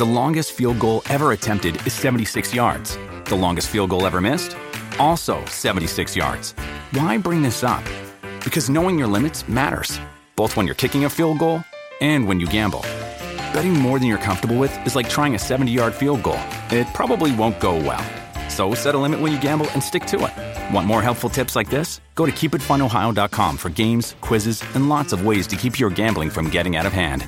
The longest field goal ever attempted is 76 yards. The longest field goal ever missed? Also 76 yards. Why bring this up? Because knowing your limits matters, both when you're kicking a field goal and when you gamble. Betting more than you're comfortable with is like trying a 70-yard field goal. It probably won't go well. So set a limit when you gamble and stick to it. Want more helpful tips like this? Go to keepitfunohio.com for games, quizzes, and lots of ways to keep your gambling from getting out of hand.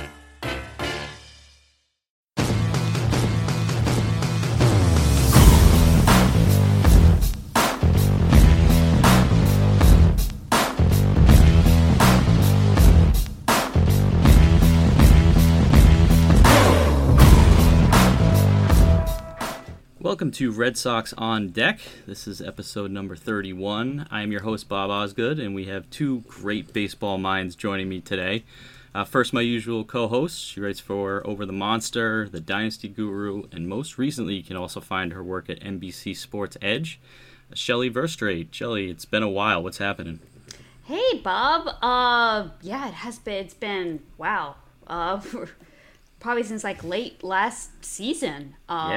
Welcome to Red Sox On Deck. This is episode number 31. I am your host, Bob Osgood, and we have two great baseball minds joining me today. First, my usual co-host. She writes for Over the Monster, The Dynasty Guru, and most recently you can also find her work at NBC Sports Edge. Shelly Verstraete. Shelly, it's been a while. What's happening? Hey, Bob. Yeah, it has been. It's been, wow. Probably since like late last season.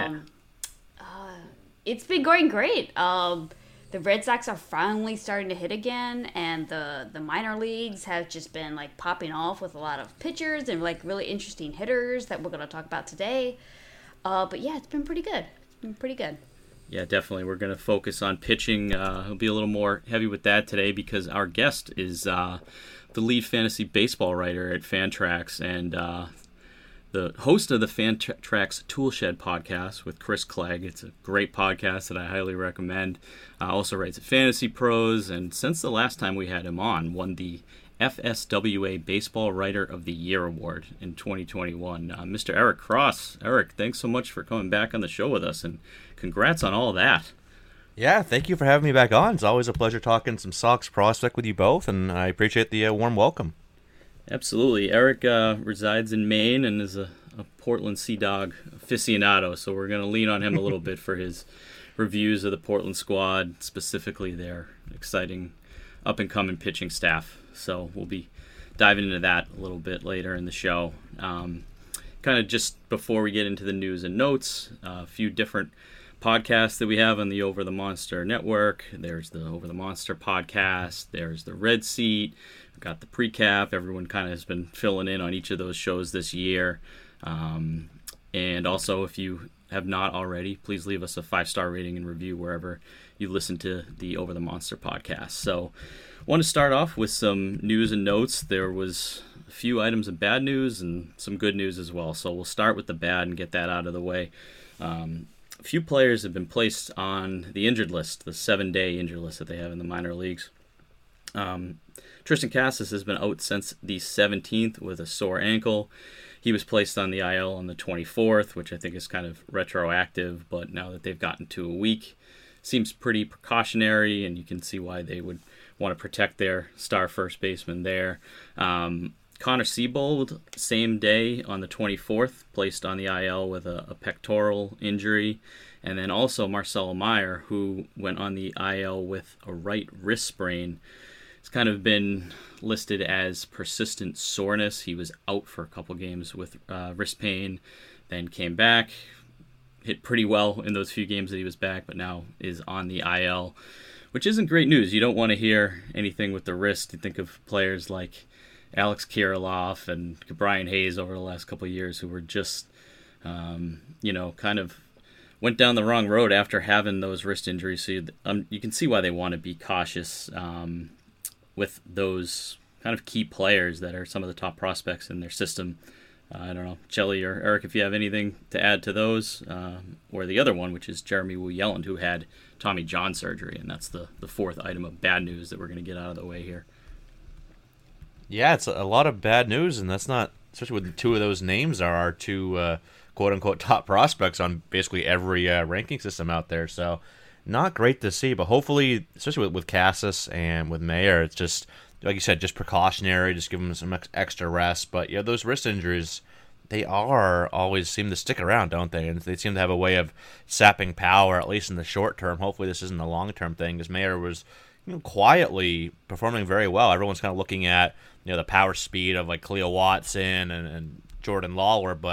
It's been going great. The Red Sox are finally starting to hit again, and the minor leagues have just been like popping off with a lot of pitchers and like really interesting hitters that we're going to talk about today. But yeah, it's been pretty good. Yeah, definitely. We're going to focus on pitching. It'll be a little more heavy with that today because our guest is the lead fantasy baseball writer at Fantrax and the host of the Fantrax Toolshed podcast with Chris Clegg. It's a great podcast that I highly recommend. Also writes at Fantasy Pros, and since the last time we had him on, won the FSWA Baseball Writer of the Year Award in 2021. Mr. Eric Cross. Eric, thanks so much for coming back on the show with us, and congrats on all that. Yeah, thank you for having me back on. It's always a pleasure talking some Sox prospect with you both, and I appreciate the warm welcome. Absolutely. Eric resides in Maine and is a Portland Sea Dog aficionado, so we're going to lean on him a little bit for his reviews of the Portland squad, specifically their exciting up-and-coming pitching staff. So we'll be diving into that a little bit later in the show. Kind of just before we get into the news and notes, a few different podcasts that we have on the Over the Monster network. There's the Over the Monster podcast. There's the Red Seat. We've got the Precap. Everyone kind of has been filling in on each of those shows this year. And also, if you have not already, please leave us a 5-star rating and review wherever you listen to the Over the Monster podcast. So I want to start off with some news and notes. There was a few items of bad news and some good news as well. So we'll start with the bad and get that out of the way. A few players have been placed on the injured list, the 7-day injured list that they have in the minor leagues. Triston Casas has been out since the 17th with a sore ankle. He was placed on the IL on the 24th, which I think is kind of retroactive, but now that they've gotten to a week, seems pretty precautionary, and you can see why they would want to protect their star first baseman there. Connor Seabold, same day on the 24th, placed on the IL with a pectoral injury. And then also Marcelo Meyer, who went on the IL with a right wrist sprain. It's kind of been listed as persistent soreness. He was out for a couple games with wrist pain, then came back, hit pretty well in those few games that he was back, but now is on the IL, which isn't great news. You don't want to hear anything with the wrist. You think of players like Alex Kirilloff and Brian Hayes over the last couple of years who were just, kind of went down the wrong road after having those wrist injuries. So you can see why they want to be cautious with those kind of key players that are some of the top prospects in their system. I don't know, Shelly or Eric, if you have anything to add to those, or the other one, which is Jeremy Wu Yelland, who had Tommy John surgery, and that's the fourth item of bad news that we're going to get out of the way here. Yeah, it's a lot of bad news, and that's not, especially with two of those names are our two quote-unquote top prospects on basically every ranking system out there, so not great to see, but hopefully, especially with Casas and with Mayer, it's just, like you said, just precautionary, just give them some extra rest, but yeah, those wrist injuries, they always seem to stick around, don't they? And they seem to have a way of sapping power, at least in the short term. Hopefully this isn't a long-term thing, because Mayer was quietly performing very well. Everyone's kind of looking at the power speed of like Cleo Watson and Jordan Lawler, but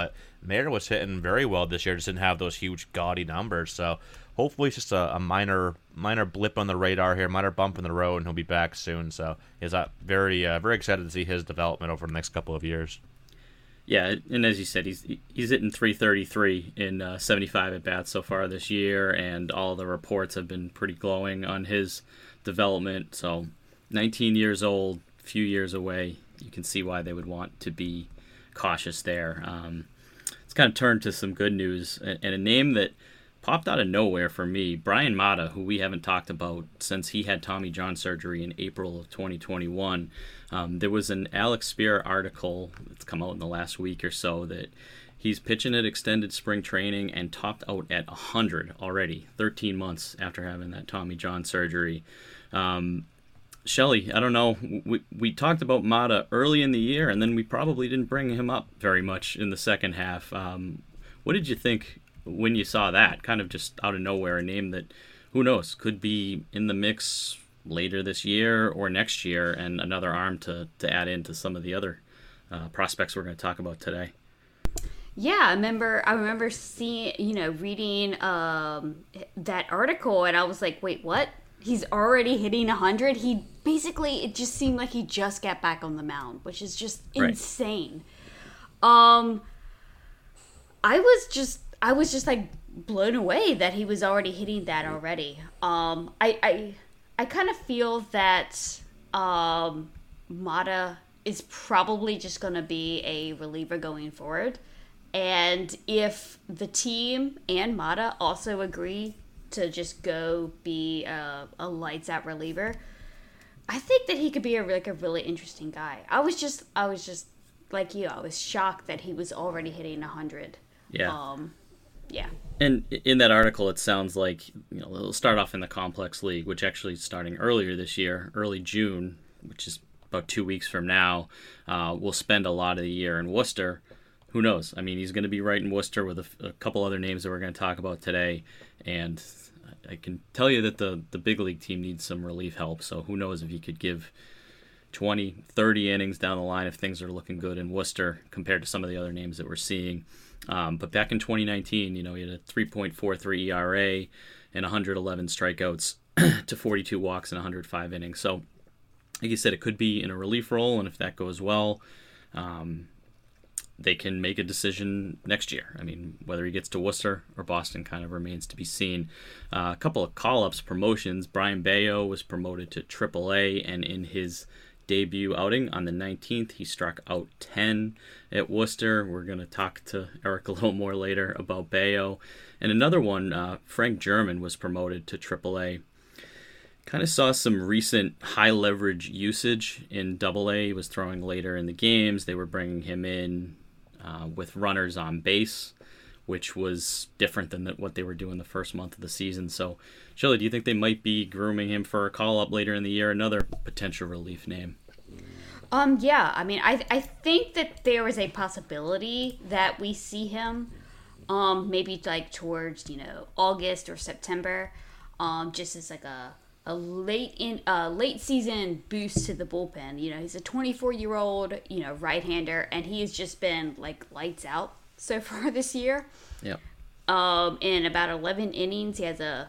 Mayer was hitting very well this year, just didn't have those huge gaudy numbers. So hopefully it's just a minor blip on the radar here, minor bump in the road, and he'll be back soon. So he's very excited to see his development over the next couple of years. Yeah, and as you said, he's hitting 333 in 75 at bats so far this year, and all the reports have been pretty glowing on his development. So 19 years old, few years away, you can see why they would want to be cautious there. Let's kind of turn to some good news, and a name that popped out of nowhere for me, Bryan Mata, who we haven't talked about since he had Tommy John surgery in April of 2021. There was an Alex Spear article that's come out in the last week or so that he's pitching at extended spring training and topped out at 100 already, 13 months after having that Tommy John surgery. Shelly, I don't know, we talked about Mata early in the year, and then we probably didn't bring him up very much in the second half. What did you think when you saw that, kind of just out of nowhere, a name that, who knows, could be in the mix later this year or next year, and another arm to add into some of the other prospects we're going to talk about today? Yeah, I remember seeing, reading that article, and I was like, wait, what? He's already hitting 100? It just seemed like he just got back on the mound, which is just insane. I was just like blown away that he was already hitting that already. I kind of feel that Mata is probably just going to be a reliever going forward. And if the team and Mata also agree to just go be a lights out reliever, I think that he could be a really interesting guy. I was just like you. I was shocked that he was already hitting 100. Yeah. Yeah. And in that article, it sounds like, it'll start off in the Complex League, which actually is starting earlier this year, early June, which is about 2 weeks from now. We'll spend a lot of the year in Worcester. Who knows? I mean, he's going to be right in Worcester with a couple other names that we're going to talk about today. And I can tell you that the big league team needs some relief help. So who knows if he could give 20, 30 innings down the line if things are looking good in Worcester compared to some of the other names that we're seeing. But back in 2019, he had a 3.43 ERA and 111 strikeouts to 42 walks and 105 innings. So, like you said, it could be in a relief role, and if that goes well, they can make a decision next year. I mean, whether he gets to Worcester or Boston kind of remains to be seen. A couple of call-ups, promotions. Brian Bayo was promoted to AAA, and in his debut outing on the 19th, he struck out 10 at Worcester. We're going to talk to Eric a little more later about Bayo. And another one, Frank German was promoted to AAA. Kind of saw some recent high leverage usage in AA. He was throwing later in the games. They were bringing him in with runners on base, which was different than what they were doing the first month of the season. So, Shirley, do you think they might be grooming him for a call-up later in the year? Another potential relief name. Yeah. I mean, I think that there is a possibility that we see him maybe like towards, August or September, just as like a late season boost to the bullpen. He's a 24-year-old, right-hander, and he has just been like lights out so far this year. Yep. In about 11 innings, he has a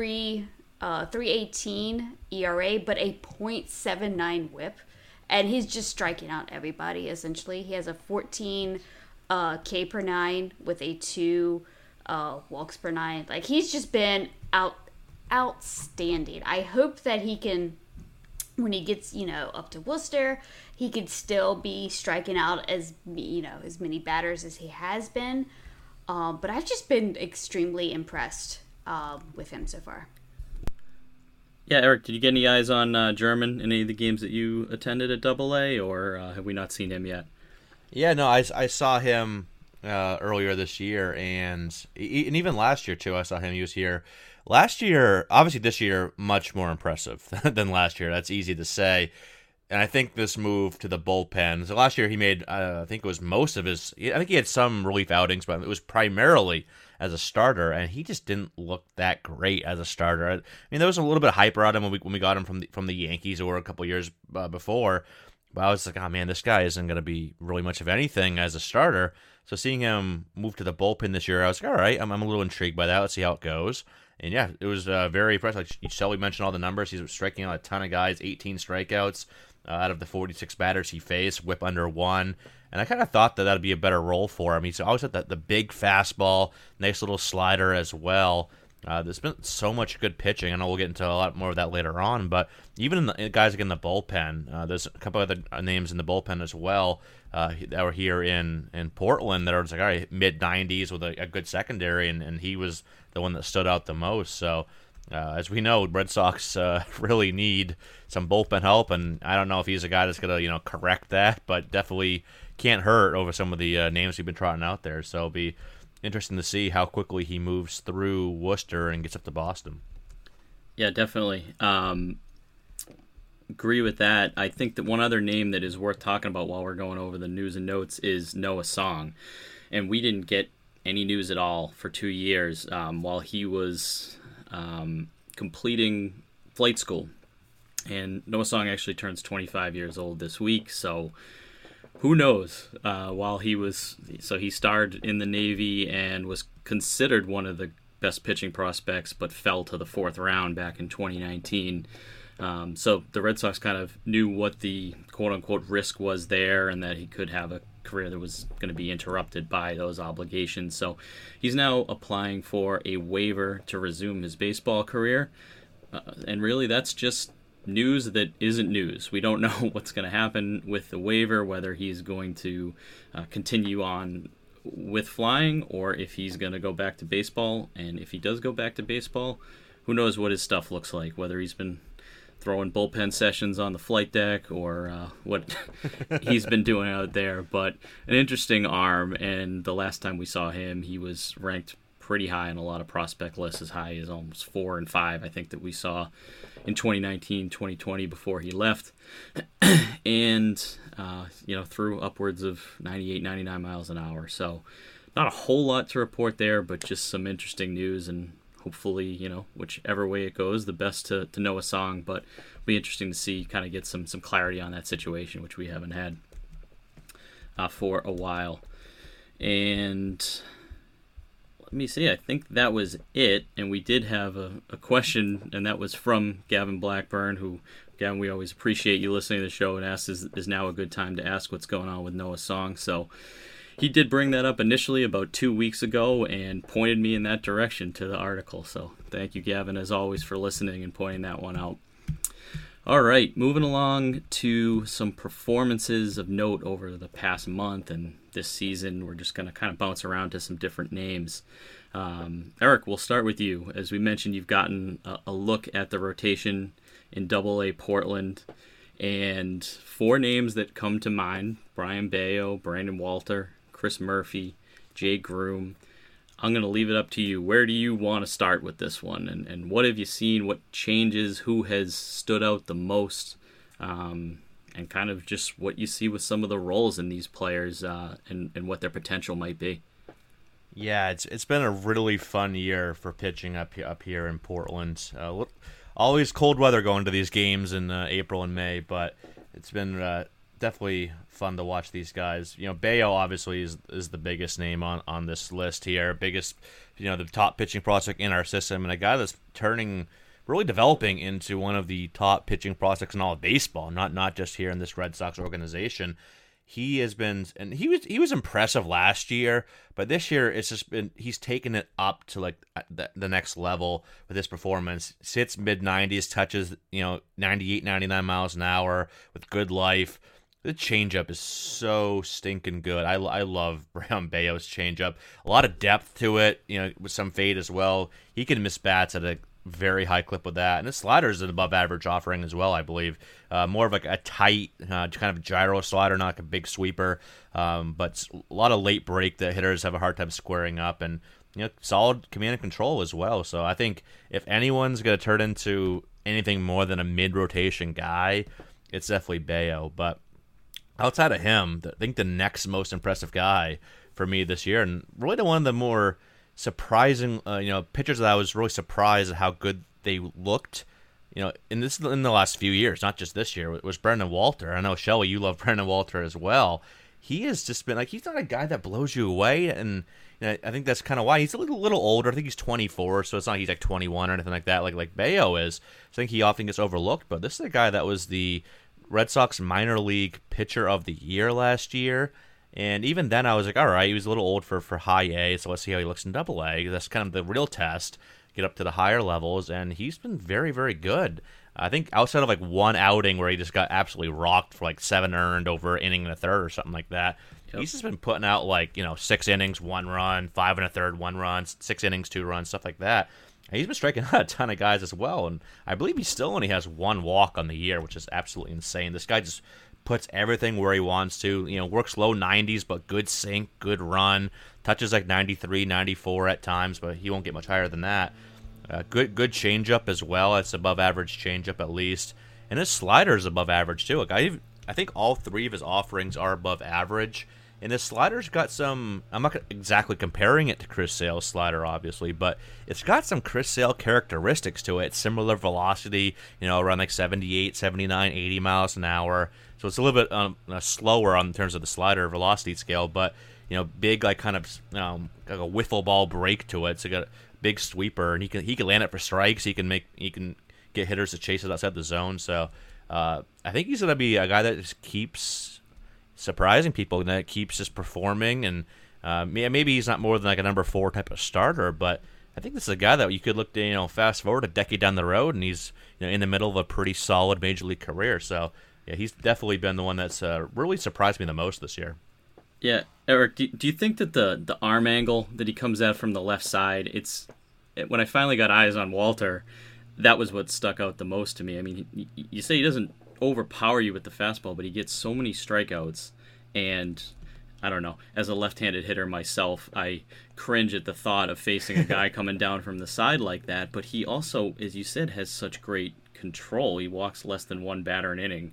3.18 ERA, but a .79 WHIP, and he's just striking out everybody. Essentially, he has a 14 K per 9 with a 2 walks per 9. Like, he's just been outstanding. I hope that he can, when he gets up to Worcester, he could still be striking out as many batters as he has been. But I've just been extremely impressed with him so far. Yeah, Eric, did you get any eyes on German in any of the games that you attended at AA, or have we not seen him yet? Yeah, no, I saw him earlier this year, and even last year too. I saw him. He was here last year. Obviously, this year much more impressive than last year. That's easy to say. And I think this move to the bullpen. So last year he made, I think it was most of his. I think he had some relief outings, but it was primarily as a starter, and he just didn't look that great as a starter. I mean, there was a little bit of hype around him when we got him from the Yankees or a couple years before. But I was like, oh man, this guy isn't going to be really much of anything as a starter. So seeing him move to the bullpen this year, I was like, all right, I'm a little intrigued by that. Let's see how it goes. And yeah, it was very impressive. Like Shelby mentioned all the numbers. He's striking out a ton of guys, 18 strikeouts out of the 46 batters he faced, whip under 1. And I kind of thought that that'd be a better role for him. He's always had the big fastball, nice little slider as well. There's been so much good pitching. I know we'll get into a lot more of that later on, but even in the guys like in the bullpen, there's a couple other names in the bullpen as well that were here in Portland that are just like, all right, mid-90s with a good secondary, and he was the one that stood out the most. So as we know, Red Sox really need some bullpen help, and I don't know if he's a guy that's going to correct that, but definitely can't hurt over some of the names we've been trotting out there. So it'll be interesting to see how quickly he moves through Worcester and gets up to Boston. Yeah, definitely. Agree with that. I think that one other name that is worth talking about while we're going over the news and notes is Noah Song. And we didn't get any news at all for 2 years while he was completing flight school. And Noah Song actually turns 25 years old this week, so who knows? He starred in the Navy and was considered one of the best pitching prospects, but fell to the 4th round back in 2019. So the Red Sox kind of knew what the quote-unquote risk was there, and that he could have a career that was going to be interrupted by those obligations. So he's now applying for a waiver to resume his baseball career, and really that's just news that isn't news. We don't know what's going to happen with the waiver, whether he's going to continue on with flying or if he's going to go back to baseball. And if he does go back to baseball, who knows what his stuff looks like, whether he's been throwing bullpen sessions on the flight deck or what he's been doing out there. But an interesting arm, and the last time we saw him, he was ranked pretty high on a lot of prospect lists, as high as almost 4 and 5, I think, that we saw in 2019, 2020 before he left, and threw upwards of 98, 99 miles an hour. So not a whole lot to report there, but just some interesting news, and hopefully, whichever way it goes, the best to Noah Song. But it'll be interesting to see, kind of get some clarity on that situation, which we haven't had for a while. And let me see, I think that was it. And we did have a question, and that was from Gavin Blackburn, who, Gavin, we always appreciate you listening to the show, and asks, is now a good time to ask what's going on with Noah Song? So he did bring that up initially about 2 weeks ago and pointed me in that direction to the article. So thank you, Gavin, as always, for listening and pointing that one out. All right, moving along to some performances of note over the past month and this season. We're just going to kind of bounce around to some different names. Eric, we'll start with you. As we mentioned, you've gotten a look at the rotation in Double-A Portland, and 4 names that come to mind: Brian Bayo, Brandon Walter, Chris Murphy, Jay Groom. I'm going to leave it up to you. Where do you want to start with this one? And what have you seen? What changes? Who has stood out the most? And kind of just what you see with some of the roles in these players and what their potential might be. Yeah, it's been a really fun year for pitching up here in Portland. Always cold weather going to these games in April and May, but it's been definitely fun to watch these guys. Bayo obviously is the biggest name on this list here. Biggest, the top pitching prospect in our system, and a guy that's really developing into one of the top pitching prospects in all of baseball, not just here in this Red Sox organization. He has been, and he was impressive last year, but this year it's just been, he's taken it up to like the next level with his performance. Sits mid-90s, touches 98, 99 miles an hour with good life. The changeup is so stinking good. I love Brian Bayo's changeup. A lot of depth to it, with some fade as well. He can miss bats at a very high clip with that. And his slider is an above-average offering as well, I believe. More of like a tight, kind of gyro slider, not like a big sweeper. But a lot of late break that hitters have a hard time squaring up. And solid command and control as well. So I think if anyone's going to turn into anything more than a mid-rotation guy, it's definitely Bayo. But outside of him, I think the next most impressive guy for me this year, and really one of the more surprising, pitchers that I was really surprised at how good they looked, in the last few years, not just this year, it was Brandon Walter. I know, Shelly, you love Brandon Walter as well. he has just been like, he's not a guy that blows you away, and I think that's kind of why he's a little older. I think he's 24, so it's not like he's like 21 or anything like that, like Bayo is. I think he often gets overlooked, but this is a guy that was the Red Sox minor league pitcher of the year last year. And even then, I was like, all right, he was a little old for high A, so let's see how he looks in double A. That's kind of the real test, get up to the higher levels, and he's been very, very good. I think outside of like one outing where he just got absolutely rocked for like 7 earned over an inning and a third or something like that, he's just been putting out like, 6 innings, 1 run, 5 1/3, 1 run, 6 innings, 2 runs, stuff like that. And he's been striking out a ton of guys as well, and I believe he still only has 1 walk on the year, which is absolutely insane. This guy just puts everything where he wants to, works low 90s, but good sink, good run, touches like 93, 94 at times, but he won't get much higher than that. Good changeup as well. It's above average changeup at least. And his slider is above average too. Like I think all 3 of his offerings are above average. And his slider's got some, I'm not exactly comparing it to Chris Sale's slider, obviously, but it's got some Chris Sale characteristics to it. Similar velocity, around like 78, 79, 80 miles an hour. So it's a little bit slower in terms of the slider velocity scale, but, big, like kind of like a wiffle ball break to it. So got a big sweeper, and he can land it for strikes. He can get hitters to chase it outside the zone. So I think he's going to be a guy that just keeps surprising people, and that keeps just performing. And maybe he's not more than like a number 4 type of starter, but I think this is a guy that you could look to, fast forward a decade down the road, and he's in the middle of a pretty solid major league career. So yeah, he's definitely been the one that's really surprised me the most this year. Yeah, Eric, do you think that the arm angle that he comes at from the left side, when I finally got eyes on Walter, that was what stuck out the most to me. I mean, you say he doesn't overpower you with the fastball, but he gets so many strikeouts, and I don't know, as a left-handed hitter myself, I cringe at the thought of facing a guy coming down from the side like that, but he also, as you said, has such great control. He walks less than 1 batter an inning,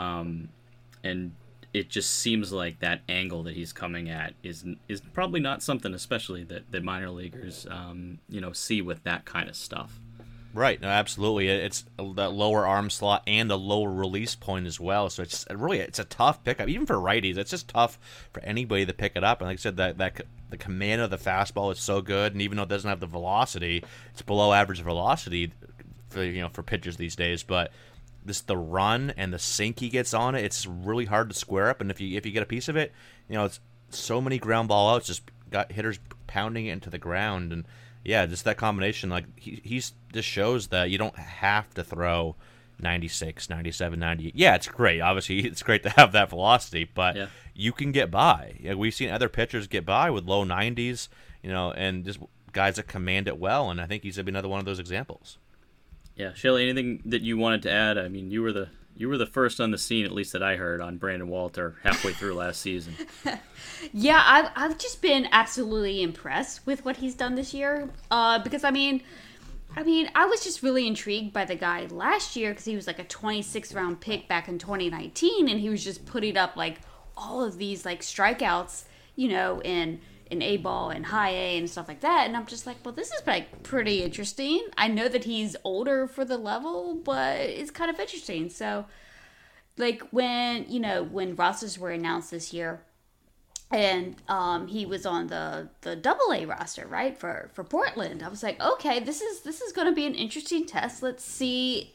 and it just seems like that angle that he's coming at is probably not something especially that minor leaguers see with that kind of stuff. Right, no, absolutely. It's that lower arm slot and a lower release point as well. So it's a tough pickup, even for righties. It's just tough for anybody to pick it up. And like I said, that the command of the fastball is so good, and even though it doesn't have the velocity, it's below average velocity for pitchers these days. But the run and the sink he gets on it, it's really hard to square up. And if you get a piece of it, it's so many ground ball outs, just got hitters pounding it into the ground. And yeah, just that combination, like he's just shows that you don't have to throw 96, 97, 98. Yeah, it's great. Obviously, it's great to have that velocity, but you can get by. We've seen other pitchers get by with low 90s, and just guys that command it well, and I think he's going to be another one of those examples. Yeah, Shelley, anything that you wanted to add? I mean, you were the first on the scene, at least that I heard, on Brandon Walter halfway through last season. Yeah, I've just been absolutely impressed with what he's done this year. Because I mean, I was just really intrigued by the guy last year because he was like a 26th round pick back in 2019, and he was just putting up like all of these like strikeouts, in A ball and high A and stuff like that. And I'm just like, well, this is like pretty interesting. I know that he's older for the level, but it's kind of interesting. So like when rosters were announced this year, and he was on the AA roster, right, for Portland, I was like, okay, this is going to be an interesting test. Let's see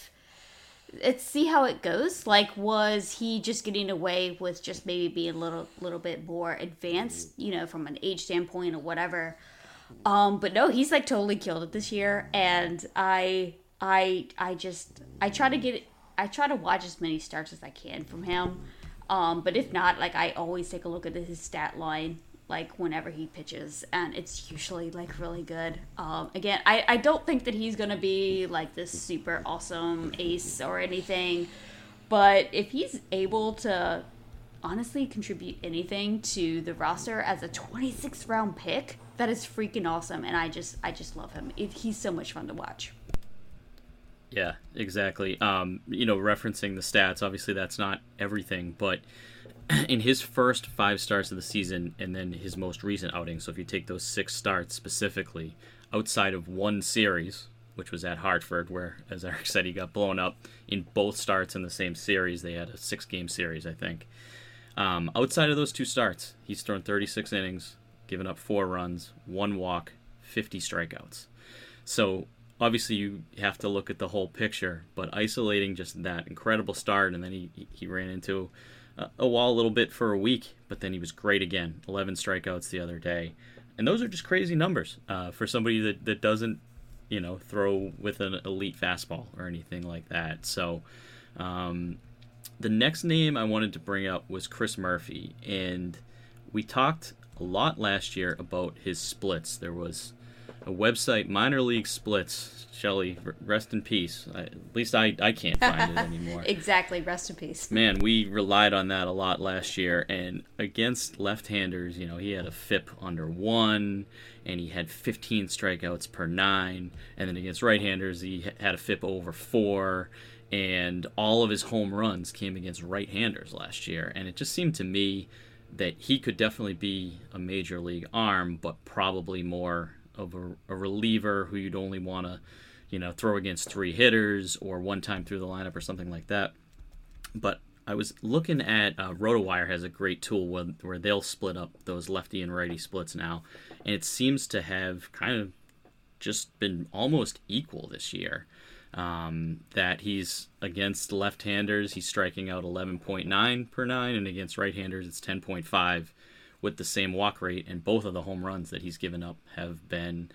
how it goes. Like, was he just getting away with just maybe being a little bit more advanced, from an age standpoint or whatever? But no, he's like totally killed it this year, and I try to watch as many starts as I can from him. But if not, like, I always take a look at his stat line, like, whenever he pitches, and it's usually, like, really good. Again, I don't think that he's going to be, like, this super awesome ace or anything, but if he's able to honestly contribute anything to the roster as a 26th round pick, that is freaking awesome, and I just love him. He's so much fun to watch. Yeah, exactly. Referencing the stats, obviously that's not everything, but in his first 5 starts of the season and then his most recent outing, so if you take those 6 starts specifically, outside of one series, which was at Hartford, where, as Eric said, he got blown up in both starts in the same series. They had a 6-game series, I think. Outside of those 2 starts, he's thrown 36 innings, given up 4 runs, 1 walk, 50 strikeouts. So obviously you have to look at the whole picture, but isolating just that incredible start, and then he ran into a wall a little bit for a week, but then he was great again. 11 strikeouts the other day. And those are just crazy numbers for somebody that doesn't, throw with an elite fastball or anything like that. So the next name I wanted to bring up was Chris Murphy. And we talked a lot last year about his splits. There was a website, Minor League Splits. Shelly, rest in peace. At least I can't find it anymore. Exactly, rest in peace. Man, we relied on that a lot last year. And against left-handers, he had a FIP under 1, and he had 15 strikeouts per 9. And then against right-handers, he had a FIP over 4. And all of his home runs came against right-handers last year. And it just seemed to me that he could definitely be a major league arm, but probably more of a reliever who you'd only want to, throw against 3 hitters or one time through the lineup or something like that. But I was looking at RotoWire has a great tool where they'll split up those lefty and righty splits now, and it seems to have kind of just been almost equal this year. That he's against left-handers, he's striking out 11.9 per 9, and against right-handers it's 10.5 with the same walk rate, and both of the home runs that he's given up have been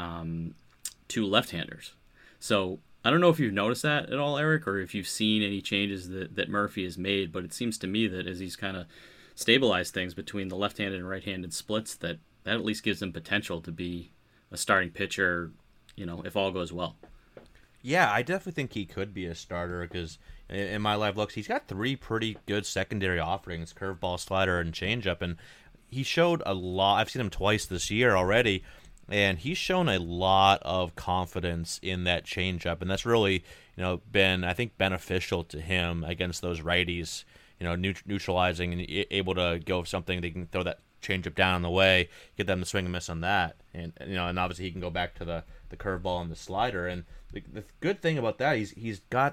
to left-handers. So I don't know if you've noticed that at all, Eric, or if you've seen any changes that Murphy has made, but it seems to me that as he's kind of stabilized things between the left-handed and right-handed splits, that at least gives him potential to be a starting pitcher, if all goes well. Yeah, I definitely think he could be a starter because in my live looks, he's got 3 pretty good secondary offerings, curveball, slider, and changeup, and he showed a lot. I've seen him twice this year already, and he's shown a lot of confidence in that changeup, and that's really, been, I think, beneficial to him against those righties, neutralizing and able to go with something they can throw that changeup down on the way, get them to swing and miss on that, and obviously he can go back to the curveball and the slider. And the good thing about that, he's got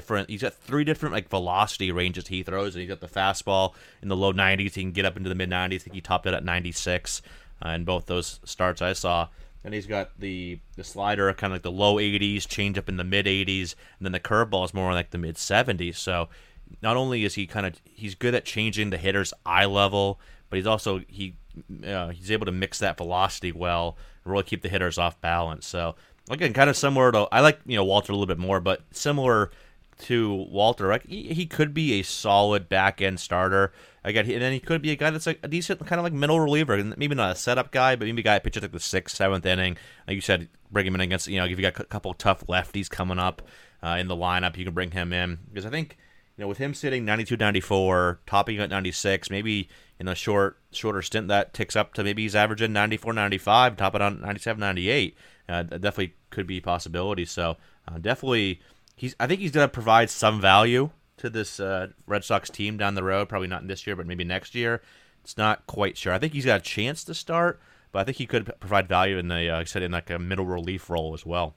3 different velocity ranges he throws, and he's got the fastball in the low 90s. He can get up into the mid 90s. I think he topped it at 96 in both those starts I saw. And he's got the slider kind of like the low 80s, change up in the mid 80s, and then the curveball is more like the mid 70s. So not only is he's good at changing the hitter's eye level, but he's also he's able to mix that velocity well and really keep the hitters off balance. So again, kind of similar to, I like Walter a little bit more, but similar to Walter, he could be a solid back end starter. Again, and then he could be a guy that's like a decent kind of like middle reliever, maybe not a setup guy, but maybe a guy that pitches like the 6th, 7th inning. Like you said, bring him in against if you got a couple tough lefties coming up in the lineup, you can bring him in, because I think with him sitting 92, 94, topping at 96, maybe in a shorter stint that ticks up to maybe he's averaging 94, 95, topping on 97, 98. That definitely could be a possibility. So definitely, I think he's going to provide some value to this Red Sox team down the road. Probably not this year, but maybe next year. It's not quite sure. I think he's got a chance to start, but I think he could provide value in the, like I said, in like a middle relief role as well.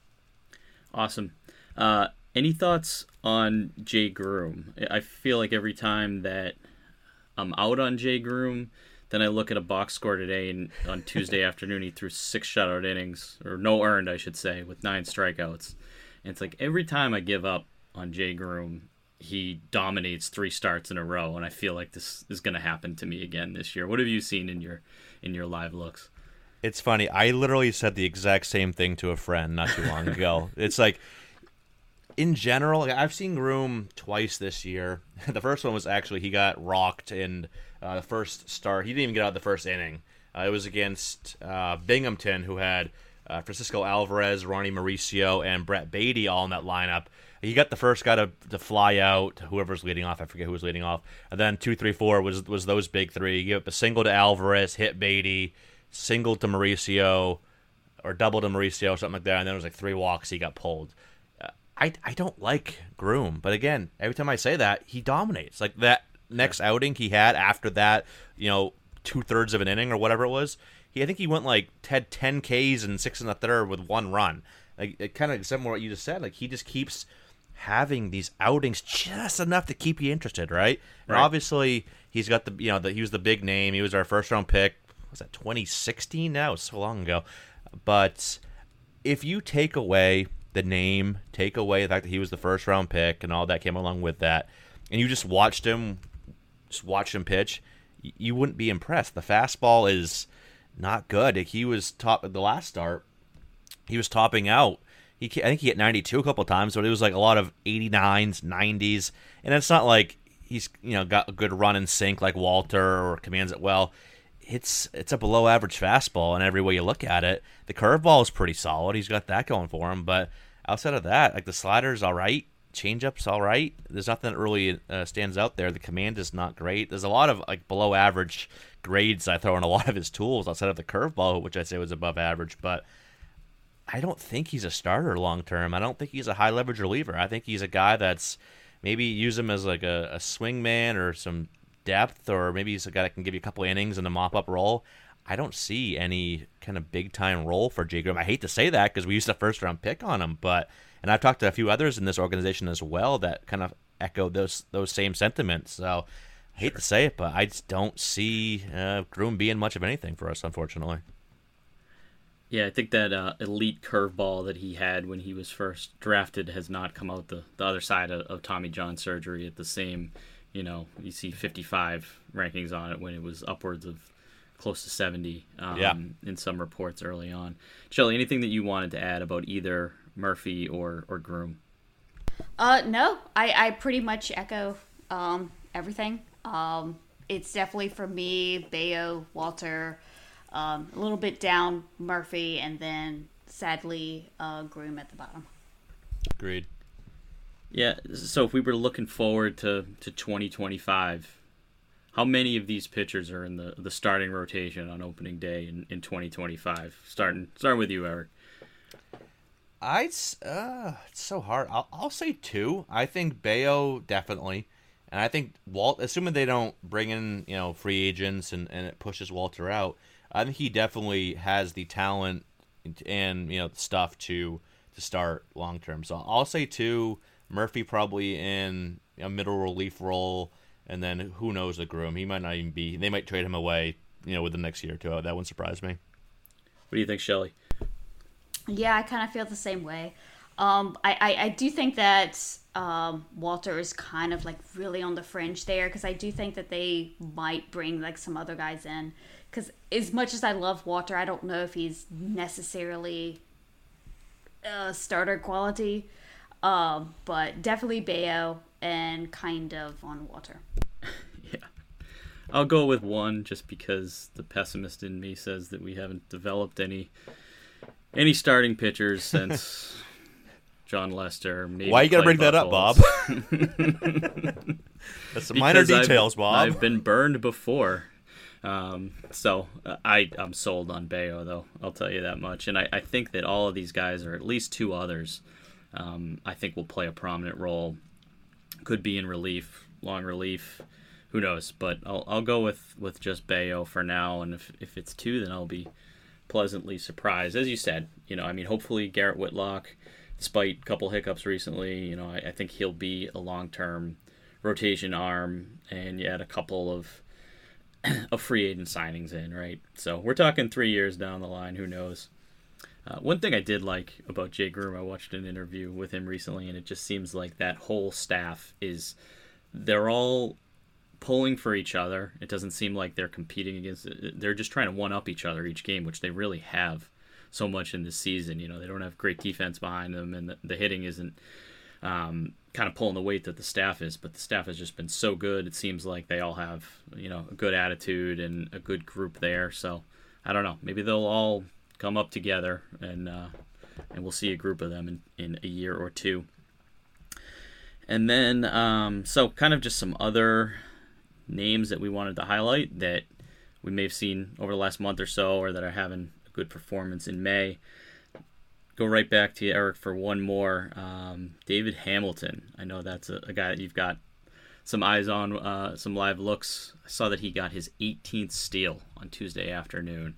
Awesome. Any thoughts on Jay Groom? I feel like every time that I'm out on Jay Groom, then I look at a box score today, and on Tuesday afternoon he threw 6 shutout innings, or no earned, I should say, with 9 strikeouts. And it's like every time I give up on Jay Groom, he dominates 3 starts in a row, and I feel like this is going to happen to me again this year. What have you seen in your live looks? It's funny. I literally said the exact same thing to a friend not too long ago. It's like, in general, I've seen Groom twice this year. The first one was actually he got rocked in the first start. He didn't even get out of the first inning. It was against Binghamton, who had Francisco Alvarez, Ronnie Mauricio, and Brett Beatty all in that lineup. He got the first guy to fly out, whoever's leading off. I forget who was leading off. And then 2, 3, 4 was those big 3. He gave up a single to Alvarez, hit Beatty, single to Mauricio, or double to Mauricio, or something like that. And then it was like 3 walks. He got pulled. I don't like Groom, but again, every time I say that, he dominates. Like that next outing he had after that, 2/3 of an inning or whatever it was, I think he went like 10 Ks and 6 1/3 with 1 run. Like it kind of similar to what you just said. Like he just keeps having these outings just enough to keep you interested, right? And Right. obviously he's got he was the big name. He was our first round pick. Was that 2016 now? It was so long ago. But if you take away the name, take away the fact that he was the first round pick and all that came along with that, and you just watched him pitch, you wouldn't be impressed. The fastball is not good. He was top at the last start. He was topping out. I think he hit 92 a couple times, but it was like a lot of 89s, 90s, and it's not like he's got a good run and sink like Walter or commands it well. It's a below average fastball in every way you look at it. The curveball is pretty solid. He's got that going for him, but outside of that, like the slider's all right, changeup's all right. There's nothing that really stands out there. The command is not great. There's a lot of like below average grades I throw in a lot of his tools outside of the curveball, which I say was above average, but I don't think he's a starter long term. I don't think he's a high leverage reliever. I think he's a guy that's maybe use him as like a swing man or some depth, or maybe he's a guy that can give you a couple innings in a mop up role. I don't see any kind of big time role for Jay Groome. I hate to say that because we used a first round pick on him, and I've talked to a few others in this organization as well that kind of echo those same sentiments. So I hate to say it, but I just don't see Groome being much of anything for us, unfortunately. Yeah, I think that elite curveball that he had when he was first drafted has not come out the other side of Tommy John surgery at the same, you see 55 rankings on it when it was upwards of close to 70 in some reports early on. Shelly, anything that you wanted to add about either Murphy or Groome? No, I pretty much echo everything. It's definitely for me, Bayo, Walter, a little bit down Murphy, and then sadly Groome at the bottom. Agreed. Yeah, so if we were looking forward to 2025, how many of these pitchers are in the starting rotation on opening day in 2025? Starting with you, Eric. It's so hard. I'll say 2. I think Bayo definitely, and I think Walt. Assuming they don't bring in free agents and it pushes Walter out, I think he definitely has the talent and stuff to start long term. So I'll say 2. Murphy probably in a middle relief role, and then who knows the Groome. He might not even be. They might trade him away, within the next year or two. That wouldn't surprise me. What do you think, Shelly? Yeah, I kind of feel the same way. I do think that Walter is kind of like really on the fringe there, because I do think that they might bring like some other guys in. Because as much as I love Walter, I don't know if he's necessarily starter quality. But definitely Bayo and kind of on Walter. Yeah. I'll go with 1 just because the pessimist in me says that we haven't developed any starting pitchers since John Lester. Maybe why you gotta bring that up, Bob? That's some minor details, Bob. I've been burned before. So I'm sold on Bayo, though. I'll tell you that much. And I think that all of these guys, or at least 2 others, I think will play a prominent role. Could be in relief, long relief, who knows? But I'll go with just Bayo for now, and if it's 2, then I'll be pleasantly surprised. As you said, hopefully Garrett Whitlock, despite a couple hiccups recently, I think he'll be a long-term rotation arm, and you add a couple of free agent signings in, right? So we're talking 3 years down the line, who knows? One thing I did like about Jay Groome, I watched an interview with him recently, and it just seems like that whole staff they're all pulling for each other. It doesn't seem like they're competing against it. They're just trying to one-up each other each game, which they really have so much in this season. They don't have great defense behind them, and the hitting isn't kind of pulling the weight that the staff is, but the staff has just been so good. It seems like they all have, a good attitude and a good group there. So I don't know. Maybe they'll all come up together, and we'll see a group of them in a year or 2. And then, so kind of just some other names that we wanted to highlight that we may have seen over the last month or so, or that are having a good performance in May. Go right back to you, Eric, for one more. David Hamilton. I know that's a guy that you've got some eyes on, some live looks. I saw that he got his 18th steal on Tuesday afternoon.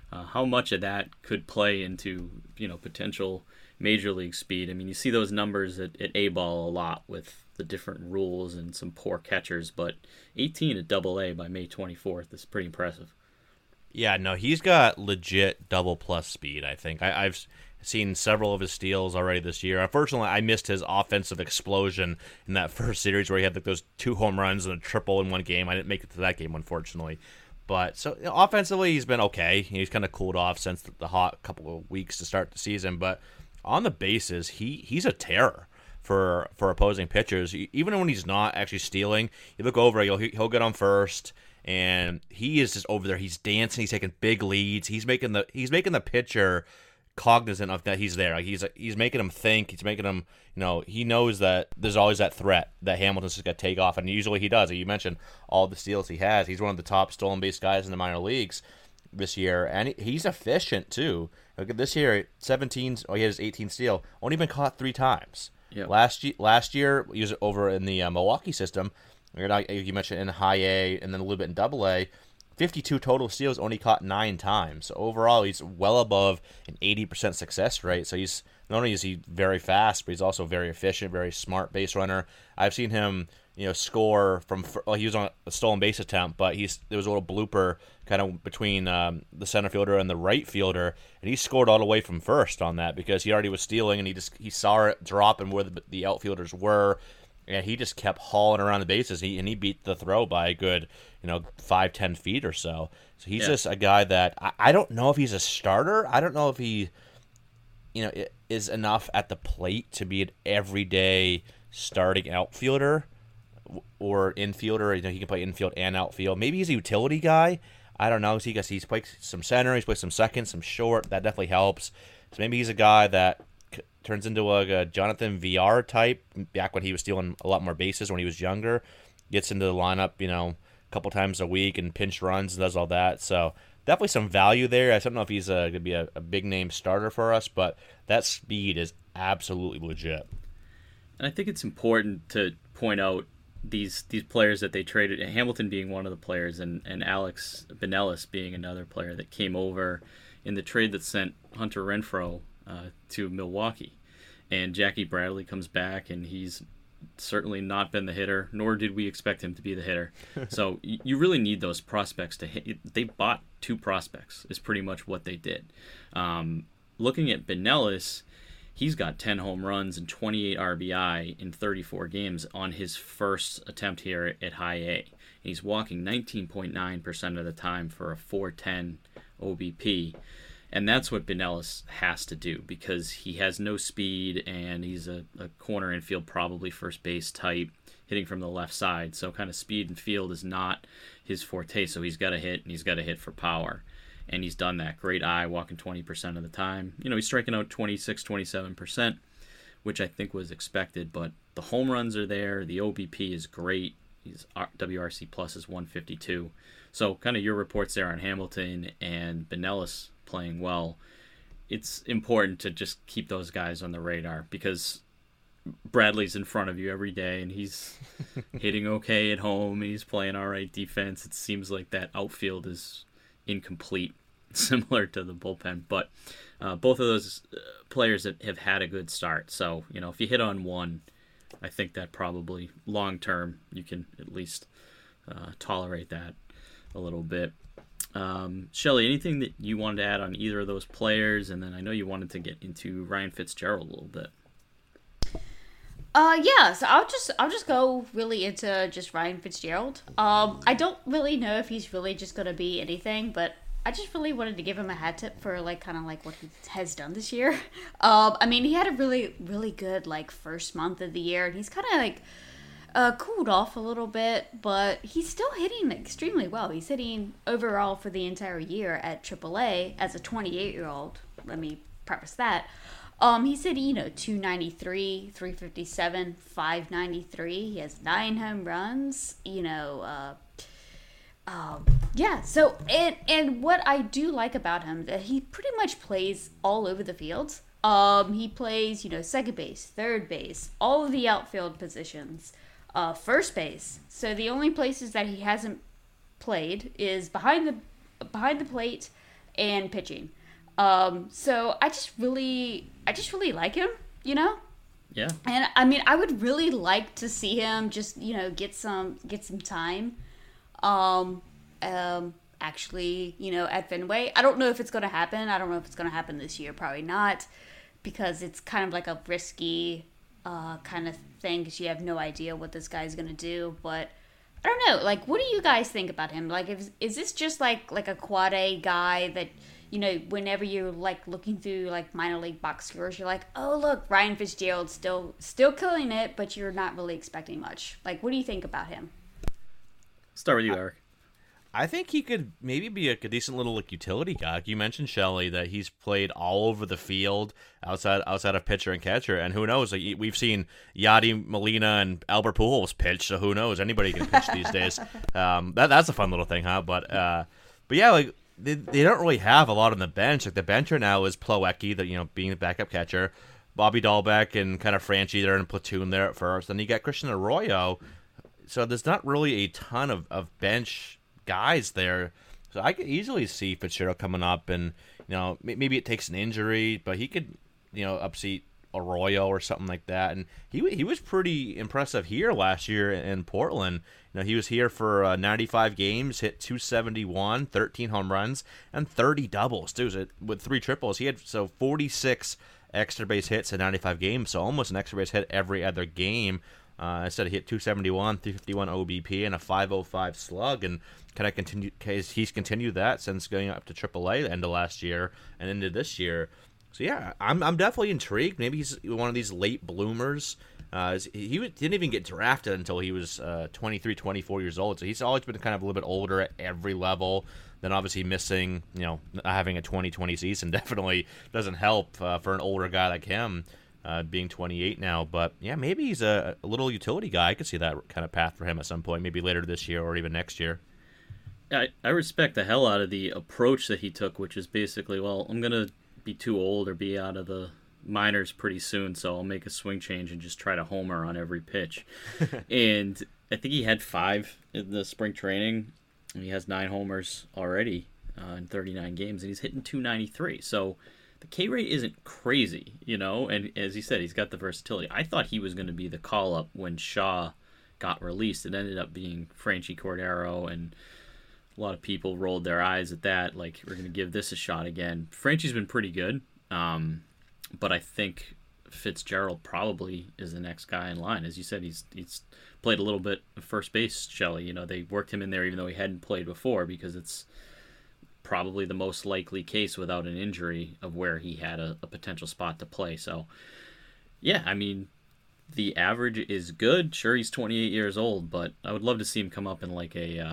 How much of that could play into potential major league speed? I mean, you see those numbers at A-ball a lot with the different rules and some poor catchers, but 18 at Double-A by May 24th is pretty impressive. Yeah, no, he's got legit double plus speed, I think. I've seen several of his steals already this year. Unfortunately, I missed his offensive explosion in that first series where he had like those 2 home runs and a triple in one game. I didn't make it to that game, unfortunately. But so offensively, he's been okay. He's kind of cooled off since the hot couple of weeks to start the season. But on the bases, he's a terror for opposing pitchers. Even when he's not actually stealing, you look over, he'll get on first. And he is just over there. He's dancing. He's taking big leads. He's making the pitcher cognizant of that he's there. Like he's making him think. He's making him, he knows that there's always that threat that Hamilton's just got to take off, and usually he does. You mentioned all the steals he has. He's one of the top stolen base guys in the minor leagues this year, and he's efficient too. Look at this year, 17. He had his 18th steal. Only been caught 3 times. Yep. Last year, he was over in the Milwaukee system. You mentioned in high A and then a little bit in Double A, 52 total steals, only caught 9 times. So overall, he's well above an 80% success rate. So he's not only is he very fast, but he's also very efficient, very smart base runner. I've seen him, score from. Well, he was on a stolen base attempt, but there was a little blooper kind of between the center fielder and the right fielder, and he scored all the way from first on that because he already was stealing, and he saw it dropping where the outfielders were. And he just kept hauling around the bases, and he beat the throw by a good, 5-10 feet or so. So he's just a guy that I don't know if he's a starter. I don't know if he, is enough at the plate to be an everyday starting outfielder or infielder. He can play infield and outfield. Maybe he's a utility guy. I don't know. He's played some center, he's played some second, some short. That definitely helps. So maybe he's a guy that turns into like a Jonathan VR type back when he was stealing a lot more bases when he was younger. Gets into the lineup, a couple times a week and pinch runs and does all that. So definitely some value there. I don't know if he's going to be a big name starter for us, but that speed is absolutely legit. And I think it's important to point out these players that they traded, Hamilton being one of the players, and Alex Binelas being another player that came over in the trade that sent Hunter Renfroe to Milwaukee. And Jackie Bradley comes back, and he's certainly not been the hitter, nor did we expect him to be the hitter. So you really need those prospects to hit. They bought 2 prospects is pretty much what they did. Looking at Binelas, he's got 10 home runs and 28 RBI in 34 games on his first attempt here at high A. He's walking 19.9% of the time for a 410 OBP. And that's what Binelas has to do because he has no speed and he's a corner infield, probably first base type, hitting from the left side. So kind of speed and field is not his forte. So he's got to hit, and he's got to hit for power. And he's done that. Great eye, walking 20% of the time. He's striking out 26, 27%, which I think was expected. But the home runs are there. The OBP is great. His WRC plus is 152. So kind of your reports there on Hamilton and Binelas playing well. It's important to just keep those guys on the radar because Bradley's in front of you every day and he's hitting okay at home and he's playing all right defense. It seems like that outfield is incomplete, similar to the bullpen, but both of those players that have had a good start. So, if you hit on one, I think that probably long term you can at least tolerate that a little bit. Shelly, anything that you wanted to add on either of those players? And then I know you wanted to get into Ryan Fitzgerald a little bit. Yeah, so I'll just go really into just Ryan Fitzgerald. I don't really know if he's really just gonna be anything, but I just really wanted to give him a hat tip for kind of what he has done this year. I mean, he had a really, really good first month of the year, and he's kind of cooled off a little bit, but he's still hitting extremely well. He's hitting overall for the entire year at AAA as a 28-year-old. Let me preface that. He's hitting, 293, 357, 593. He has 9 home runs, yeah. So, and what I do like about him, that he pretty much plays all over the field. He plays, second base, third base, all of the outfield positions. First base. So the only places that he hasn't played is behind the plate and pitching. So I just really like him, you know? Yeah. And I mean, I would really like to see him just, get some time. Actually, at Fenway. I don't know if it's going to happen. I don't know if it's going to happen this year. Probably not, because it's kind of like a risky kind of thing, because you have no idea what this guy's going to do. But I don't know. Like, what do you guys think about him? Like, is this just like a quad A guy that, whenever you're like looking through like minor league box scores, you're like, oh look, Ryan Fitzgerald's still killing it, but you're not really expecting much. Like, what do you think about him? Start with you, Eric. I think he could maybe be a decent little utility guy. Like you mentioned, Shelley, that he's played all over the field outside of pitcher and catcher, and who knows? Like we've seen Yadi Molina and Albert Pujols pitch, so who knows? Anybody can pitch these days. That's a fun little thing, huh? But yeah, like they don't really have a lot on the bench. Like the bench right now is Plawecki, that being the backup catcher, Bobby Dahlbeck and kind of Franchi there in a platoon there at first. Then you got Christian Arroyo. So there's not really a ton of bench guys there. So I could easily see Fitzgerald coming up, and maybe it takes an injury, but he could upseat Arroyo or something like that. And he was pretty impressive here last year in Portland. He was here for 95 games, hit 271, 13 home runs, and 30 doubles too, with 3 triples. He had 46 extra base hits in 95 games, so almost an extra base hit every other game. Instead, he hit 271, 351 OBP, and a 505 slug, and he's continued that since going up to AAA the end of last year and into this year. So yeah, I'm definitely intrigued. Maybe he's one of these late bloomers. He didn't even get drafted until he was 23, 24 years old. So he's always been kind of a little bit older at every level. Then obviously missing, not having a 2020 season definitely doesn't help for an older guy like him, being 28 now. But yeah, maybe he's a little utility guy. I could see that kind of path for him at some point, maybe later this year or even next year. I respect the hell out of the approach that he took, which is basically, well, I'm going to be too old or be out of the minors pretty soon, so I'll make a swing change and just try to homer on every pitch. And I think he had 5 in the spring training, and he has 9 homers already in 39 games, and he's hitting 293. So the K rate isn't crazy, and as he said, he's got the versatility. I thought he was going to be the call-up when Shaw got released. It ended up being Franchi Cordero, and a lot of people rolled their eyes at that, like, we're going to give this a shot again. Franchi's been pretty good, but I think Fitzgerald probably is the next guy in line. As you said, he's played a little bit of first base, Shelley. They worked him in there even though he hadn't played before, because it's probably the most likely case without an injury of where he had a potential spot to play. So, yeah, I mean, the average is good. Sure, he's 28 years old, but I would love to see him come up in like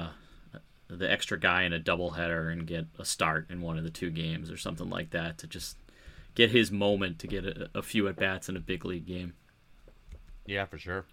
the extra guy in a doubleheader and get a start in one of the 2 games or something like that, to just get his moment to get a few at bats in a big league game. Yeah, for sure.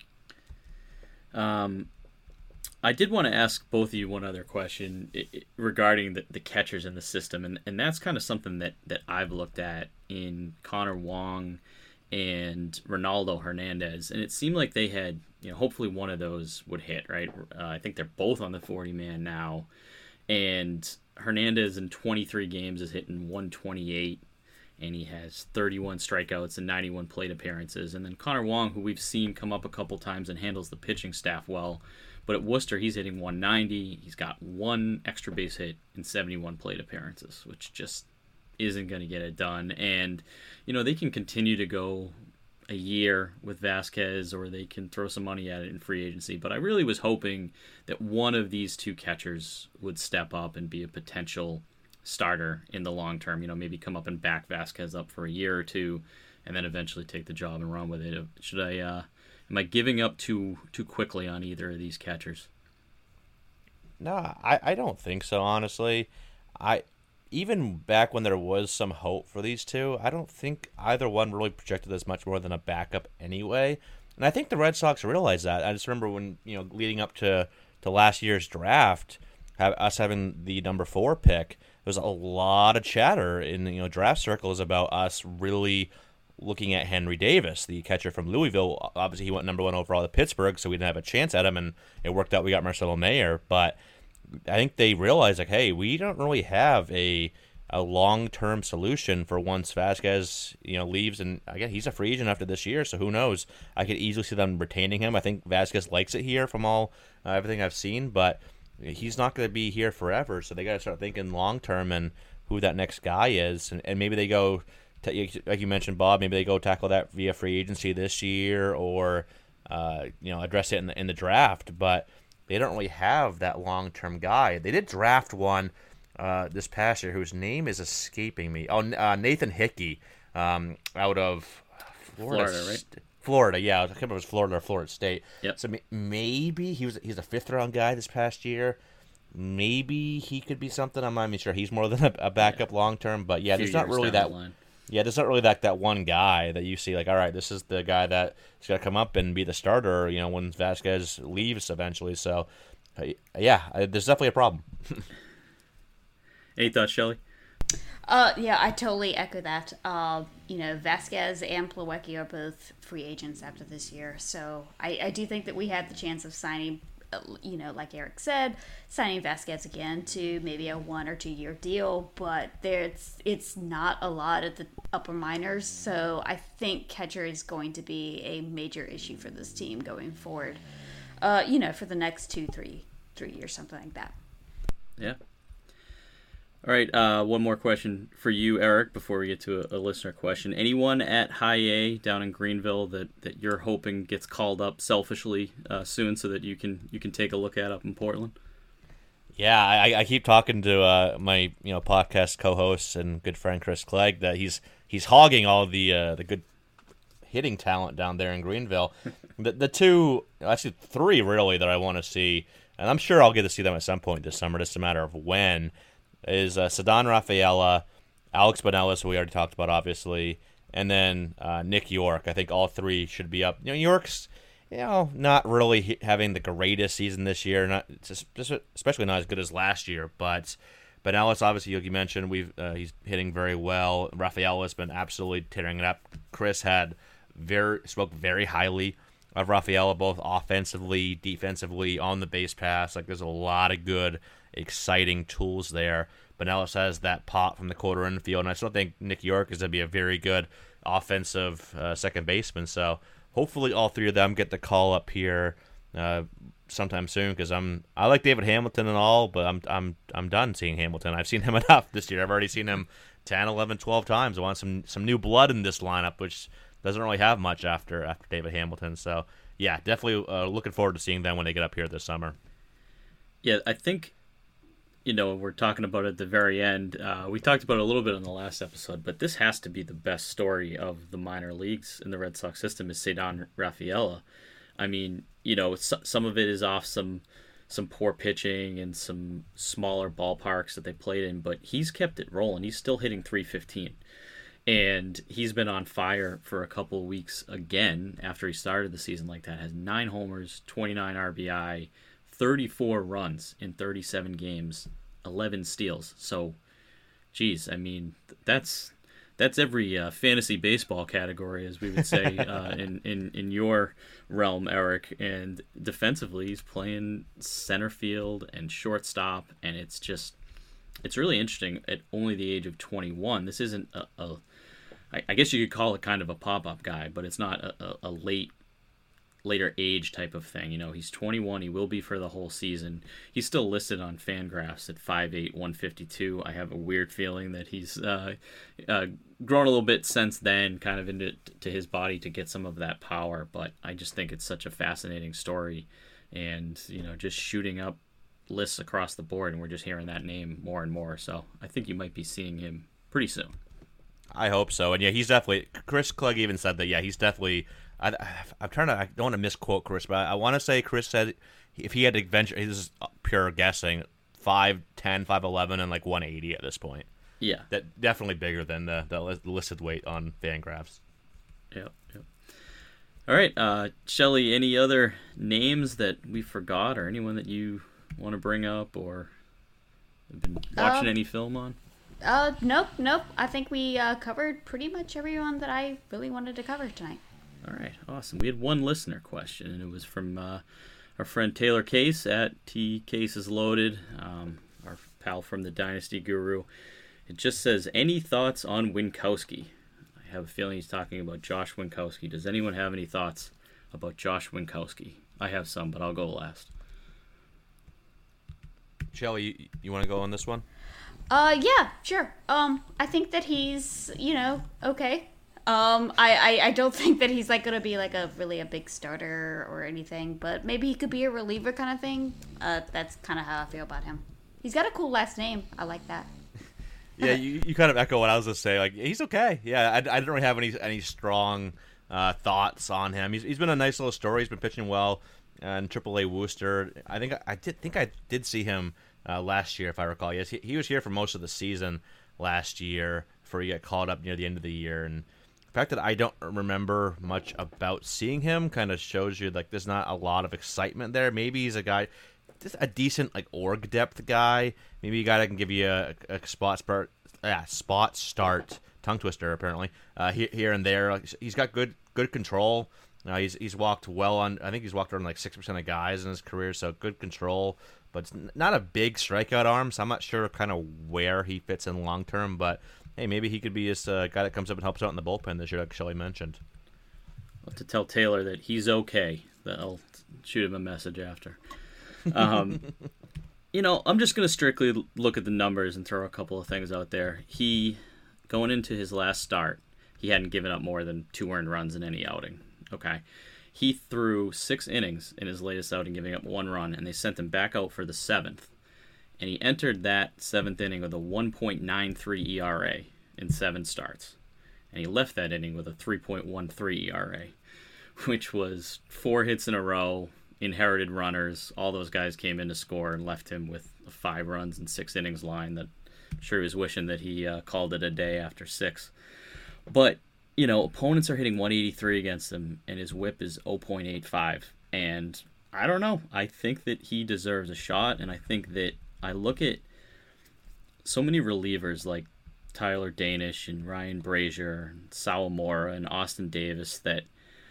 I did want to ask both of you one other question regarding the catchers in the system, and that's kind of something that I've looked at in Connor Wong and Ronaldo Hernandez, and it seemed like they had, hopefully one of those would hit, right? I think they're both on the 40-man now, and Hernandez in 23 games is hitting 128, and he has 31 strikeouts and 91 plate appearances. And then Connor Wong, who we've seen come up a couple times and handles the pitching staff well, but at Worcester he's hitting 190. He's got 1 extra base hit and 71 plate appearances, which just isn't going to get it done. And they can continue to go a year with Vasquez, or they can throw some money at it in free agency, but I really was hoping that one of these 2 catchers would step up and be a potential starter in the long term. Maybe come up and back Vasquez up for a year or 2 and then eventually take the job and run with it. Am I giving up too quickly on either of these catchers? No, I don't think so, honestly. Even back when there was some hope for these 2, I don't think either one really projected as much more than a backup anyway. And I think the Red Sox realized that. I just remember when, leading up to last year's draft, us having the number 4 pick, there was a lot of chatter in draft circles about us really looking at Henry Davis, the catcher from Louisville. Obviously, he went number 1 overall to Pittsburgh, so we didn't have a chance at him, and it worked out. We got Marcelo Mayer, but I think they realized, like, hey, we don't really have a a long-term solution for once Vasquez, leaves. And again, he's a free agent after this year, so who knows? I could easily see them retaining him. I think Vasquez likes it here from everything I've seen, but he's not going to be here forever, so they got to start thinking long-term and who that next guy is. And maybe they go, like you mentioned, Bob, maybe they go tackle that via free agency this year or, address it in the draft. But they don't really have that long-term guy. They did draft one this past year whose name is escaping me. Oh, Nathan Hickey out of Florida, right? Florida, yeah. I can't remember if it was Florida or Florida State. Yep. So maybe he's a fifth-round guy this past year. Maybe he could be something. I'm not even sure. He's more than a backup long-term. But, yeah, there's not really that – yeah, there's not really that one guy that you see like, all right, this is the guy that's got to come up and be the starter, when Vasquez leaves eventually. So, yeah, there's definitely a problem. Any thoughts, Shelley? Yeah, I totally echo that. Vasquez and Plawecki are both free agents after this year. So I do think that we have the chance of signing, like Eric said, signing Vasquez again to maybe a 1 or 2 year deal. But it's not a lot at the upper minors. So I think catcher is going to be a major issue for this team going forward, for the next 2-3 years, something like that. Yeah. All right, one more question for you, Eric, before we get to a listener question. Anyone at High A down in Greenville that you're hoping gets called up selfishly soon so that you can take a look at up in Portland? Yeah, I keep talking to my podcast co-host and good friend Chris Clegg that he's hogging all the good hitting talent down there in Greenville. The two, actually three really that I want to see, and I'm sure I'll get to see them at some point this summer, just a matter of when, is Ceddanne Rafaela, Alex Binelas, who we already talked about, obviously, and then Nick York. I think all three should be up. York's, not really having the greatest season this year, not especially not as good as last year. But Binelas, obviously, you mentioned, he's hitting very well. Rafaela's been absolutely tearing it up. Chris spoke very highly of Rafaela, both offensively, defensively, on the base pass. Like, there's a lot of good, exciting tools there. Binelas has that pop from the quarter infield, and I still think Nick York is going to be a very good offensive second baseman. So hopefully all three of them get the call up here sometime soon, because I like David Hamilton and all, but I'm done seeing Hamilton. I've seen him enough this year. I've already seen him 10, 11, 12 times. I want some new blood in this lineup, which doesn't really have much after David Hamilton. So yeah, definitely looking forward to seeing them when they get up here this summer. Yeah, I think, we're talking about it at the very end. We talked about it a little bit on the last episode, but this has to be the best story of the minor leagues in the Red Sox system is Ceddanne Rafaela. I mean, some of it is off some poor pitching and some smaller ballparks that they played in, but he's kept it rolling. He's still hitting .315. And he's been on fire for a couple of weeks again after he started the season like that. Has 9 homers, 29 RBI, 34 runs in 37 games, 11 steals. So, geez, I mean, that's every fantasy baseball category, as we would say in your realm, Eric. And defensively, he's playing center field and shortstop, and it's really interesting at only the age of 21. This isn't I guess you could call it kind of a pop-up guy, but it's not a later age type of thing. He's 21. He will be for the whole season. He's still listed on Fangraphs at 5'8", 152. I have a weird feeling that he's grown a little bit since then, kind of into his body to get some of that power. But I just think it's such a fascinating story, and just shooting up lists across the board, and we're just hearing that name more and more. So I think you might be seeing him pretty soon. I hope so. And yeah, he's definitely, Chris Clegg even said that, yeah, he's definitely, I don't want to misquote Chris, but I want to say Chris said if he had to venture, this is pure guessing, 5'10", 5'11", and like 180 at this point. Yeah. That definitely bigger than the listed weight on Fangraphs. Yep. All right, Shelley, any other names that we forgot or anyone that you want to bring up or have been watching any film on? Nope. I think we covered pretty much everyone that I really wanted to cover tonight. All right, awesome. We had one listener question, and it was from our friend Taylor Case at T Case is Loaded, our pal from the Dynasty Guru. It just says, any thoughts on Winkowski? I have a feeling he's talking about Josh Winkowski. Does anyone have any thoughts about Josh Winkowski? I have some, but I'll go last. Shelly, you want to go on this one? Yeah, sure. I think that he's, okay. I don't think that he's like gonna be like a big starter or anything, but maybe he could be a reliever kind of thing. That's kind of how I feel about him. He's got a cool last name. I like that. Yeah, you kind of echo what I was going to say. Like, he's okay. Yeah, I don't really have any strong thoughts on him. He's been a nice little story. He's been pitching well in AAA Worcester. I did see him last year, if I recall. Yes, he was here for most of the season last year before he got called up near the end of the year. And the fact that I don't remember much about seeing him kind of shows you like there's not a lot of excitement there. Maybe he's a guy, just a decent like org depth guy. Maybe a guy that can give you a spot start, tongue twister apparently, here and there. Like, he's got good control. He's walked well on. I think he's walked around like 6% of guys in his career, so good control. But it's not a big strikeout arm, so I'm not sure kind of where he fits in long term. But hey, maybe he could be this guy that comes up and helps out in the bullpen this year, like Shelly mentioned. I'll have to tell Taylor that he's okay. That I'll shoot him a message after. I'm just going to strictly look at the numbers and throw a couple of things out there. Going into his last start, he hadn't given up more than 2 earned runs in any outing. Okay. He threw 6 innings in his latest outing, giving up 1 run, and they sent him back out for the 7th. And he entered that 7th inning with a 1.93 ERA in 7 starts. And he left that inning with a 3.13 ERA, which was 4 hits in a row, inherited runners. All those guys came in to score and left him with a 5 runs and 6 innings line that I'm sure he was wishing that he called it a day after 6. But, opponents are hitting 183 against him, and his whip is 0.85. And I don't know. I think that he deserves a shot, and I think that I look at so many relievers like Tyler Danish and Ryan Brazier and Sawamura and Austin Davis that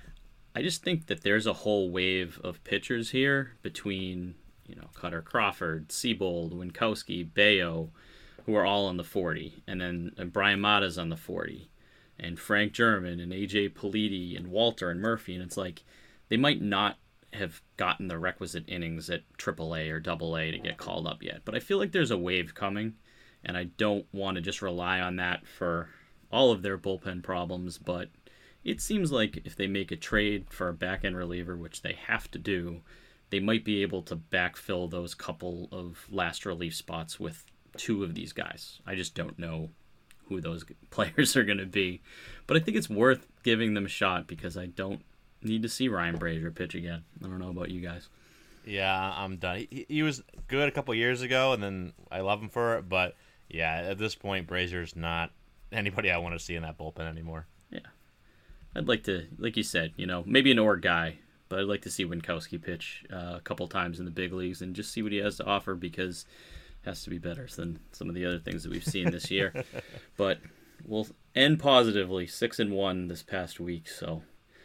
I just think that there's a whole wave of pitchers here between, Cutter Crawford, Seabold, Winkowski, Bayo, who are all on the 40. And then Brian Mata's on the 40. And Frank German and AJ Politi and Walter and Murphy. And it's like they might not have gotten the requisite innings at AAA or AA to get called up yet. But I feel like there's a wave coming. And I don't want to just rely on that for all of their bullpen problems. But it seems like if they make a trade for a back-end reliever, which they have to do, they might be able to backfill those couple of last relief spots with 2 of these guys. I just don't know who those players are going to be. But I think it's worth giving them a shot because I don't need to see Ryan Brazier pitch again. I don't know about you guys. Yeah, I'm done. He was good a couple years ago, and then I love him for it. But, yeah, at this point, Brazier's not anybody I want to see in that bullpen anymore. Yeah. I'd like to, like you said, maybe an org guy, but I'd like to see Winkowski pitch a couple times in the big leagues and just see what he has to offer because it has to be better than some of the other things that we've seen this year. But we'll end positively, 6-1 this past week, so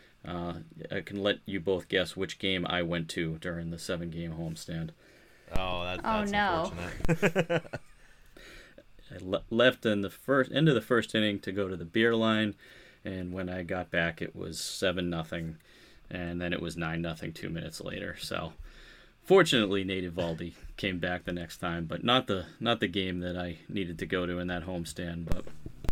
I can let you both guess which game I went to during the 7-game homestand. That's no. Unfortunate. I left in the end of the first inning to go to the beer line. And when I got back, it was 7-0, and then it was 9-0 2 minutes later. So, fortunately, Nate Eovaldi came back the next time, but not the game that I needed to go to in that homestand. But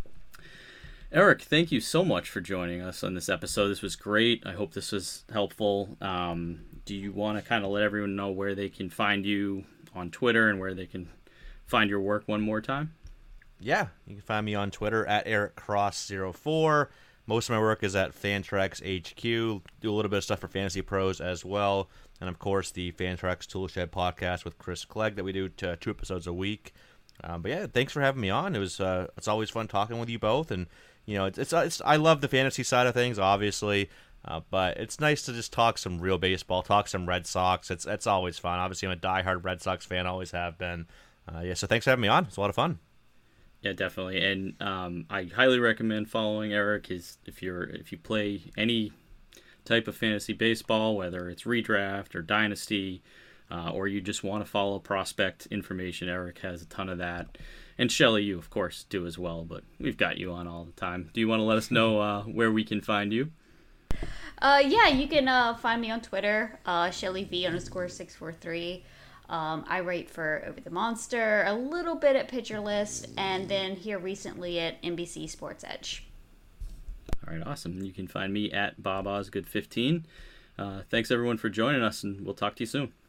Eric, thank you so much for joining us on this episode. This was great. I hope this was helpful. Do you want to kind of let everyone know where they can find you on Twitter and where they can find your work one more time? Yeah, you can find me on Twitter at EricCross04. Most of my work is at Fantrax HQ. Do a little bit of stuff for Fantasy Pros as well. And, of course, the Fantrax Toolshed podcast with Chris Clegg that we do 2 episodes a week. But, yeah, thanks for having me on. It's always fun talking with you both. And, it's I love the fantasy side of things, obviously. But it's nice to just talk some real baseball, talk some Red Sox. It's always fun. Obviously, I'm a diehard Red Sox fan, always have been. So thanks for having me on. It's a lot of fun. Yeah, definitely, and I highly recommend following Eric. If you play any type of fantasy baseball, whether it's redraft or dynasty, or you just want to follow prospect information, Eric has a ton of that. And Shelly, you of course do as well, but we've got you on all the time. Do you want to let us know where we can find you? Yeah, you can find me on Twitter, ShellyV_643. I write for Over the Monster, a little bit at Pitcher List, and then here recently at NBC Sports Edge. All right, awesome. You can find me at BobOsgood15. Thanks everyone for joining us, and we'll talk to you soon.